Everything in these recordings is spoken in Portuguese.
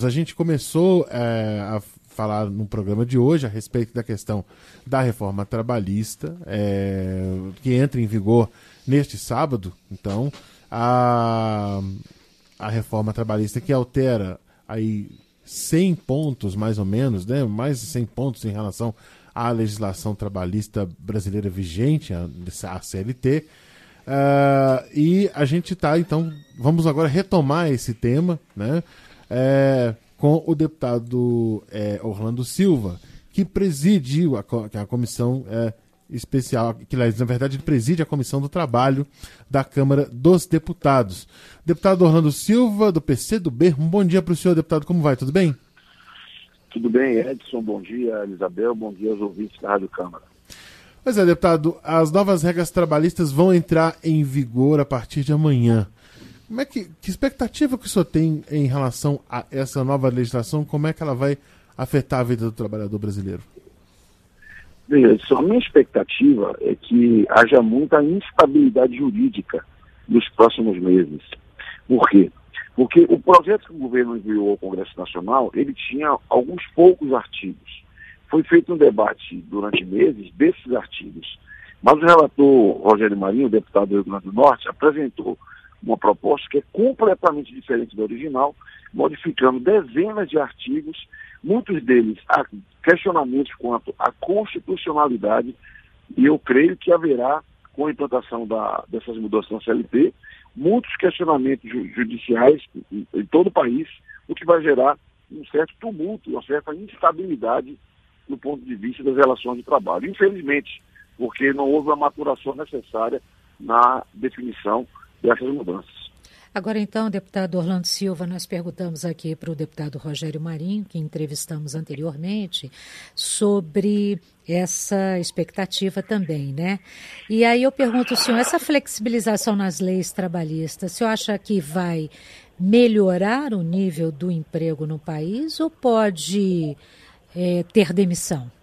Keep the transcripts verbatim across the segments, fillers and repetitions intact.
A gente começou é, a falar no programa de hoje a respeito da questão da reforma trabalhista, é, que entra em vigor neste sábado. Então, a, a reforma trabalhista que altera aí cem pontos, mais ou menos, né, mais de cem pontos em relação à legislação trabalhista brasileira vigente, a, a C L T. Uh, e a gente está, então, vamos agora retomar esse tema, né? É, com o deputado é, Orlando Silva, que presidiu a, a comissão é, especial, que na verdade ele preside a Comissão do Trabalho da Câmara dos Deputados. Deputado Orlando Silva, do P C do B, um bom dia para o senhor, deputado, como vai? Tudo bem? Tudo bem, Edson, bom dia, Elisabel, bom dia aos ouvintes da Rádio Câmara. Pois é, deputado, as novas regras trabalhistas vão entrar em vigor a partir de amanhã. Como é que, que expectativa que o senhor tem em relação a essa nova legislação? Como é que ela vai afetar a vida do trabalhador brasileiro? Bem, a minha expectativa é que haja muita instabilidade jurídica nos próximos meses. Por quê? Porque o projeto que o governo enviou ao Congresso Nacional, ele tinha alguns poucos artigos. Foi feito um debate durante meses desses artigos. Mas o relator Rogério Marinho, deputado do Rio Grande do Norte, apresentou uma proposta que é completamente diferente da original, modificando dezenas de artigos, muitos deles há questionamentos quanto à constitucionalidade, e eu creio que haverá, com a implantação da, dessas mudanças na C L T, muitos questionamentos ju- judiciais em, em todo o país, o que vai gerar um certo tumulto, uma certa instabilidade no ponto de vista das relações de trabalho. Infelizmente, porque não houve a maturação necessária na definição dessas mudanças. Agora então, deputado Orlando Silva, nós perguntamos aqui para o deputado Rogério Marinho, que entrevistamos anteriormente, sobre essa expectativa também, né? E aí eu pergunto ao senhor, essa flexibilização nas leis trabalhistas, o senhor acha que vai melhorar o nível do emprego no país ou pode é, ter demissão?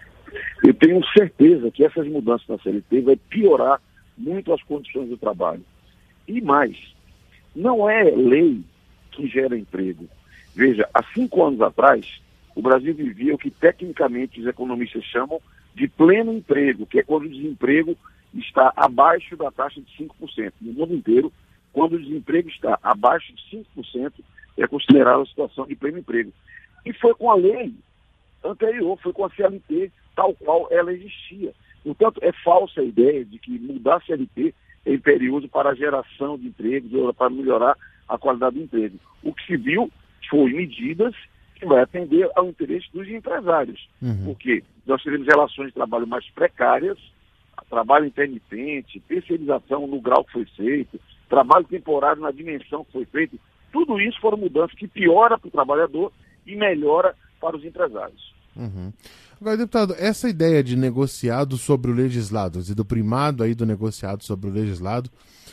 Eu tenho certeza que essas mudanças na C L T vai piorar muito as condições do trabalho. E mais, não é lei que gera emprego. Veja, há cinco anos atrás, o Brasil vivia o que tecnicamente os economistas chamam de pleno emprego, que é quando o desemprego está abaixo da taxa de cinco por cento. No mundo inteiro, quando o desemprego está abaixo de cinco por cento, é considerada a situação de pleno emprego. E foi com a lei anterior, foi com a C L T, tal qual ela existia. Portanto, é falsa a ideia de que mudar a C L T é imperioso para a geração de empregos, ou para melhorar a qualidade do emprego. O que se viu foi medidas que vai atender ao interesse dos empresários. Uhum. Porque nós teremos relações de trabalho mais precárias, trabalho intermitente, terceirização no grau que foi feito, trabalho temporário na dimensão que foi feito. Tudo isso foram mudanças que piora para o trabalhador e melhora para os empresários. Uhum. Agora, deputado, essa ideia de negociado sobre o legislado, e do primado aí do negociado sobre o legislado,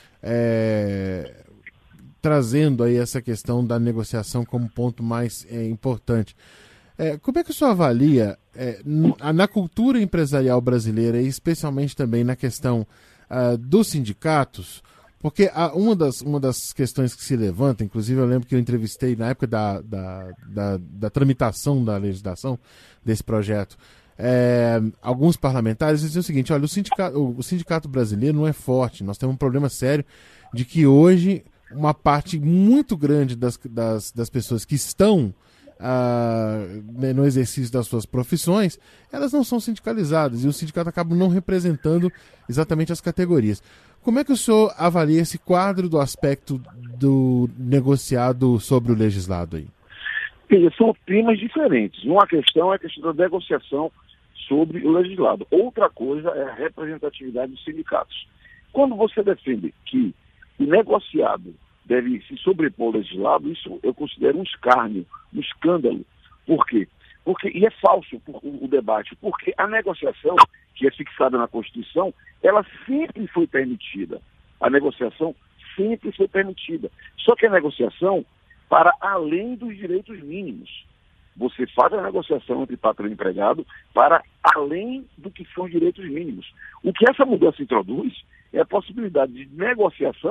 é, trazendo aí essa questão da negociação como ponto mais é, importante. É, como é que o senhor avalia é, na cultura empresarial brasileira, e especialmente também na questão uh, dos sindicatos? Porque a, uma, das, uma das questões que se levanta, inclusive eu lembro que eu entrevistei na época da, da, da, da tramitação da legislação desse projeto, é, alguns parlamentares diziam o seguinte: olha, o sindicato, o, o sindicato brasileiro não é forte, nós temos um problema sério de que hoje uma parte muito grande das, das, das pessoas que estão ah, no exercício das suas profissões, elas não são sindicalizadas e o sindicato acaba não representando exatamente as categorias. Como é que o senhor avalia esse quadro do aspecto do negociado sobre o legislado aí? São temas diferentes. Uma questão é a questão da negociação sobre o legislado. Outra coisa é a representatividade dos sindicatos. Quando você defende que o negociado deve se sobrepor ao legislado, isso eu considero um escárnio, um escândalo. Por quê? Porque, e é falso o, o debate, porque a negociação, que é fixada na Constituição, ela sempre foi permitida. A negociação sempre foi permitida. Só que a negociação para além dos direitos mínimos. Você faz a negociação entre patrão e empregado para além do que são os direitos mínimos. O que essa mudança introduz é a possibilidade de negociação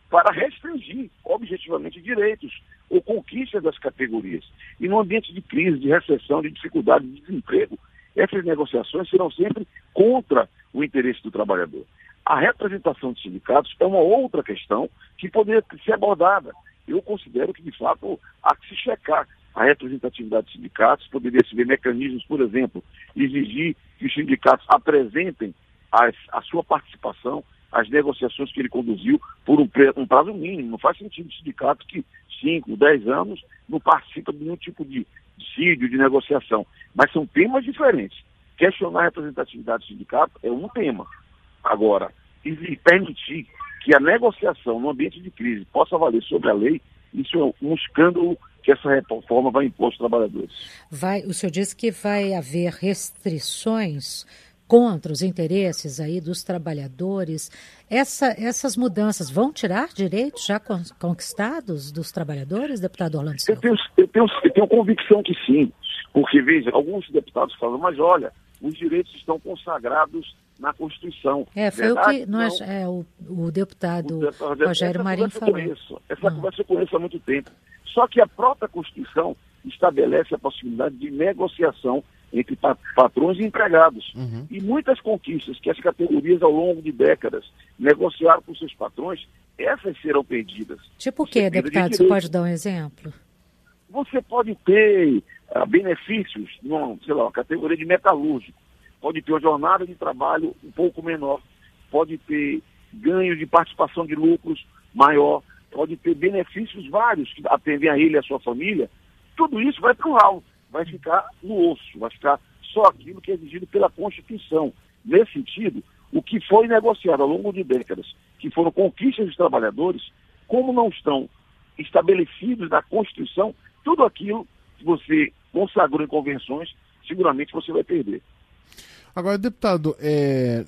para restringir objetivamente direitos ou conquistas das categorias. E no ambiente de crise, de recessão, de dificuldade, de desemprego, essas negociações serão sempre contra o interesse do trabalhador. A representação de sindicatos é uma outra questão que poderia ser abordada. Eu considero que, de fato, há que se checar a representatividade dos sindicatos, poderia se ver mecanismos, por exemplo, exigir que os sindicatos apresentem as, a sua participação, as negociações que ele conduziu por um, um prazo mínimo. Não faz sentido o sindicato que cinco, dez anos não participa de nenhum tipo de dissídio, de negociação. Mas são temas diferentes. Questionar a representatividade do sindicato é um tema. Agora, e permitir que a negociação no ambiente de crise possa valer sobre a lei, isso é um escândalo que essa reforma vai impor aos trabalhadores. Vai, o senhor disse que vai haver restrições contra os interesses aí dos trabalhadores. Essa, essas mudanças vão tirar direitos já conquistados dos trabalhadores, deputado Orlando Silva? Eu tenho, eu tenho, eu tenho convicção que sim, porque, veja, alguns deputados falam, mas olha, os direitos estão consagrados na Constituição. É, foi Verdade? o que nós, é, o, o deputado, o deputado Rogério Marinho falou. Conheço, essa conversa eu conheço há muito tempo. Só que a própria Constituição estabelece a possibilidade de negociação entre patrões e empregados. Uhum. E muitas conquistas que as categorias ao longo de décadas negociaram com seus patrões, essas serão perdidas. Tipo o quê, deputado? Você pode dar um exemplo? Você pode ter uh, benefícios, numa, sei lá, uma categoria de metalúrgico. Pode ter uma jornada de trabalho um pouco menor. Pode ter ganho de participação de lucros maior. Pode ter benefícios vários que atendem a ele e a sua família. Tudo isso vai para o ralo. Vai ficar no osso, vai ficar só aquilo que é exigido pela Constituição. Nesse sentido, o que foi negociado ao longo de décadas, que foram conquistas dos trabalhadores, como não estão estabelecidos na Constituição, tudo aquilo que você consagrou em convenções, seguramente você vai perder. Agora, deputado, é...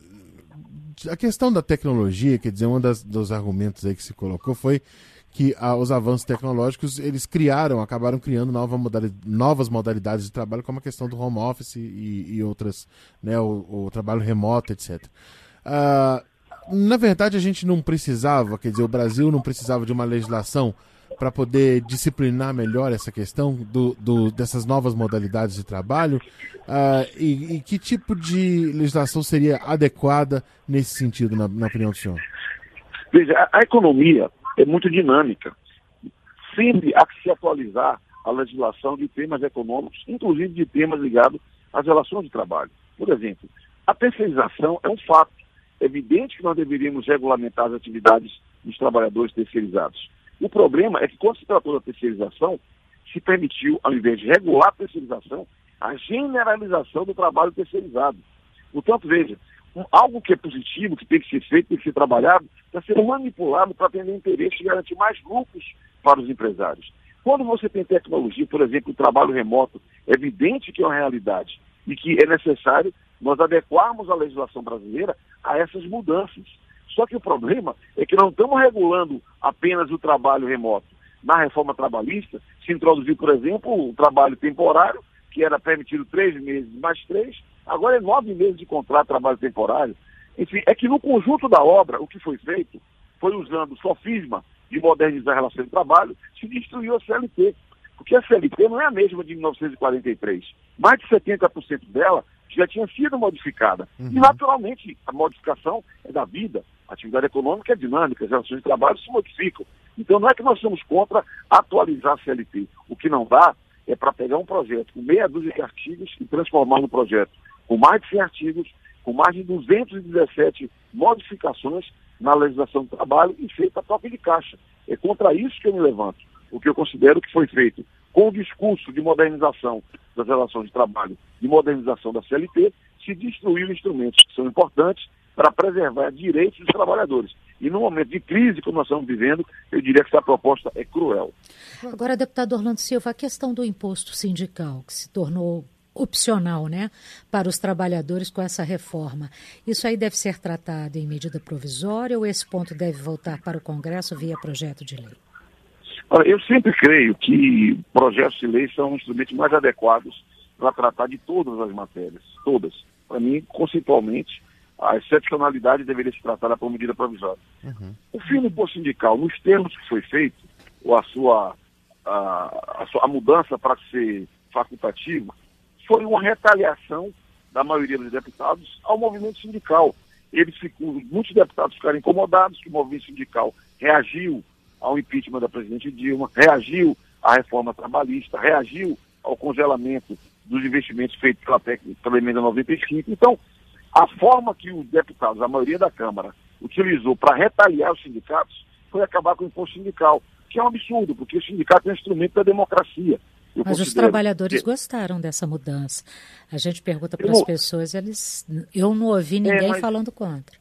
a questão da tecnologia, quer dizer, um das, dos argumentos aí que se colocou foi que ah, os avanços tecnológicos, eles criaram, acabaram criando nova modalidade, novas modalidades de trabalho, como a questão do home office e, e outras, né, o, o trabalho remoto, etcétera. Ah, na verdade, a gente não precisava, quer dizer, o Brasil não precisava de uma legislação para poder disciplinar melhor essa questão do, do, dessas novas modalidades de trabalho, ah, e, e que tipo de legislação seria adequada nesse sentido, na, na opinião do senhor? Veja, a, a economia é muito dinâmica. Sempre há que se atualizar a legislação de temas econômicos, inclusive de temas ligados às relações de trabalho. Por exemplo, a terceirização é um fato. É evidente que nós deveríamos regulamentar as atividades dos trabalhadores terceirizados. O problema é que, quando se tratou da terceirização, se permitiu, ao invés de regular a terceirização, a generalização do trabalho terceirizado. Portanto, veja, um, algo que é positivo, que tem que ser feito, tem que ser trabalhado, está sendo manipulado para atender interesses e garantir mais lucros para os empresários. Quando você tem tecnologia, por exemplo, o trabalho remoto, é evidente que é uma realidade e que é necessário nós adequarmos a legislação brasileira a essas mudanças. Só que o problema é que não estamos regulando apenas o trabalho remoto. Na reforma trabalhista, se introduziu, por exemplo, o trabalho temporário, que era permitido três meses mais três, agora é nove meses de contrato de trabalho temporário. Enfim, é que no conjunto da obra, o que foi feito foi usando o sofisma de modernizar a relação de trabalho, se destruiu a C L T. Porque a C L T não é a mesma de mil novecentos e quarenta e três. Mais de setenta por cento dela já tinha sido modificada. Uhum. E, naturalmente, a modificação é da vida. A atividade econômica é dinâmica, as relações de trabalho se modificam. Então, não é que nós somos contra atualizar a C L T. O que não dá é para pegar um projeto com meia dúzia de artigos e transformar no projeto com mais de cem artigos, com mais de duzentas e dezessete modificações na legislação do trabalho e feita a toque de caixa. É contra isso que eu me levanto. O que eu considero que foi feito com o discurso de modernização das relações de trabalho, de modernização da C L T, se destruiu instrumentos que são importantes para preservar direitos dos trabalhadores. E no momento de crise que nós estamos vivendo, eu diria que essa proposta é cruel. Agora, deputado Orlando Silva, a questão do imposto sindical, que se tornou opcional, né, para os trabalhadores com essa reforma. Isso aí deve ser tratado em medida provisória ou esse ponto deve voltar para o Congresso via projeto de lei? Olha, eu sempre creio que projetos de lei são instrumentos mais adequados para tratar de todas as matérias, todas. Para mim, conceitualmente, a excepcionalidade deveria se tratar por medida provisória. Uhum. O fim do imposto sindical, nos termos que foi feito, ou a sua, a, a, sua, a mudança para ser facultativa, foi uma retaliação da maioria dos deputados ao movimento sindical. Eles ficam, muitos deputados ficaram incomodados que o movimento sindical reagiu ao impeachment da presidente Dilma, reagiu à reforma trabalhista, reagiu ao congelamento dos investimentos feitos pela, pela emenda noventa e cinco. Então, a forma que os deputados, a maioria da Câmara, utilizou para retaliar os sindicatos foi acabar com o imposto sindical, que é um absurdo, porque o sindicato é um instrumento da democracia. Eu Mas os trabalhadores que... gostaram dessa mudança. A gente pergunta para as não... pessoas, eles, eu não ouvi ninguém é, mas... falando contra.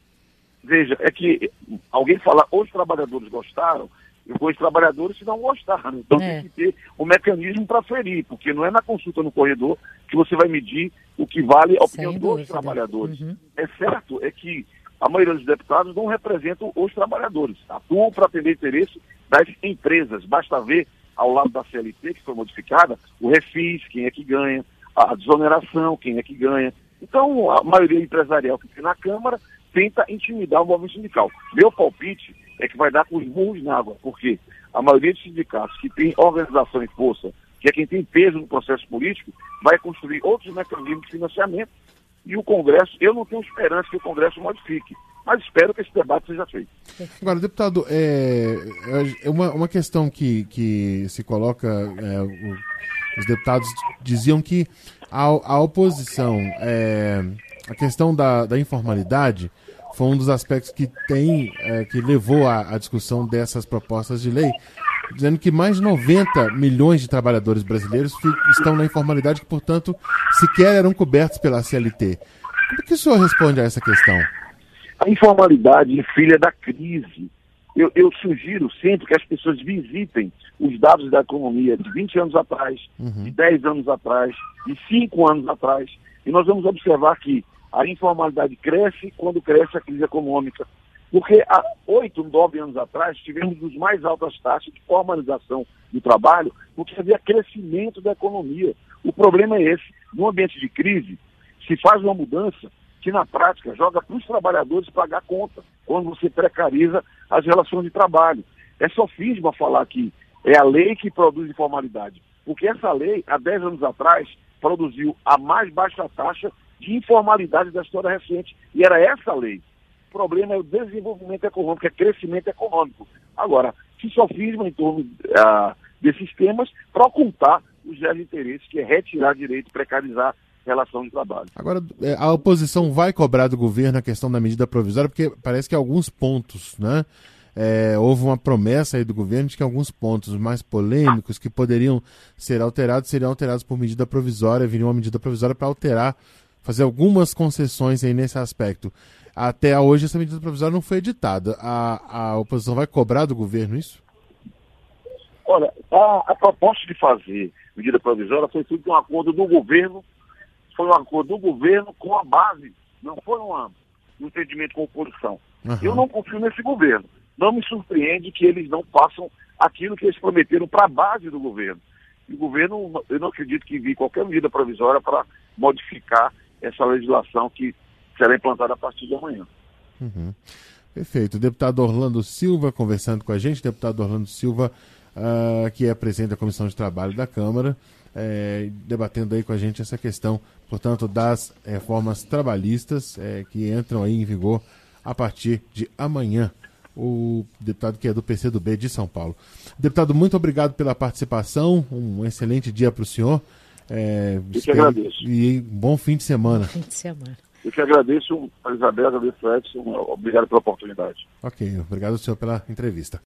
Veja, é que alguém fala, os trabalhadores gostaram, e os trabalhadores não gostaram. Então é. tem que ter um mecanismo para ferir, porque não é na consulta no corredor que você vai medir o que vale a opinião dos trabalhadores. Uhum. É certo, é que a maioria dos deputados não representam os trabalhadores, atuam para atender interesse das empresas. Basta ver, ao lado da C L T, que foi modificada, o refis, quem é que ganha, a desoneração, quem é que ganha. Então, a maioria empresarial que tem na Câmara tenta intimidar o movimento sindical. Meu palpite é que vai dar com os burros na água, porque a maioria dos sindicatos que tem organização e força, que é quem tem peso no processo político, vai construir outros mecanismos de financiamento. E o Congresso, eu não tenho esperança que o Congresso modifique, mas espero que esse debate seja feito. Agora, deputado, é, é uma, uma questão que, que se coloca, é, o, os deputados diziam que a, a oposição, é, a questão da, da informalidade foi um dos aspectos que tem, é, que levou à discussão dessas propostas de lei, dizendo que mais de noventa milhões de trabalhadores brasileiros estão na informalidade, que, portanto, sequer eram cobertos pela C L T. Como que o senhor responde a essa questão? A informalidade é filha da crise. Eu, eu sugiro sempre que as pessoas visitem os dados da economia de vinte anos atrás, uhum. de dez anos atrás, de cinco anos atrás, e nós vamos observar que a informalidade cresce quando cresce a crise econômica. Porque há oito, nove anos atrás, tivemos as mais altas taxas de formalização do trabalho, porque havia crescimento da economia. O problema é esse. No ambiente de crise, se faz uma mudança que, na prática, joga para os trabalhadores pagar a conta, quando você precariza as relações de trabalho. É sofisma falar que é a lei que produz informalidade, porque essa lei, há dez anos atrás, produziu a mais baixa taxa de informalidade da história recente, e era essa a lei. O problema é o desenvolvimento econômico, é crescimento econômico. Agora, se sofisma em torno uh, desses temas para ocultar os reais interesses, que é retirar direito, precarizar relação de trabalho. Agora, a oposição vai cobrar do governo a questão da medida provisória, porque parece que alguns pontos, né? É, houve uma promessa aí do governo de que alguns pontos mais polêmicos que poderiam ser alterados seriam alterados por medida provisória, viria uma medida provisória para alterar, fazer algumas concessões aí nesse aspecto. Até hoje essa medida provisória não foi editada. A, a oposição vai cobrar do governo isso? Olha, a, a proposta de fazer medida provisória foi feita um acordo do governo, foi um acordo do governo com a base, não foi uma, um entendimento com a oposição. Uhum. Eu não confio nesse governo. Não me surpreende que eles não façam aquilo que eles prometeram para a base do governo. E o governo, eu não acredito que envie qualquer medida provisória para modificar essa legislação que será implantada a partir de amanhã. Uhum. Perfeito. O deputado Orlando Silva conversando com a gente, deputado Orlando Silva, uh, que é presidente da Comissão de Trabalho da Câmara, é, debatendo aí com a gente essa questão, portanto, das reformas trabalhistas é, que entram aí em vigor a partir de amanhã. O deputado que é do P C do B de São Paulo. Deputado, muito obrigado pela participação, um excelente dia para o senhor. É, Eu que agradeço. E um bom fim de semana. Bom fim de semana. Eu que agradeço, a Isabela, agradeço, Edson, obrigado pela oportunidade. Ok, obrigado ao senhor pela entrevista.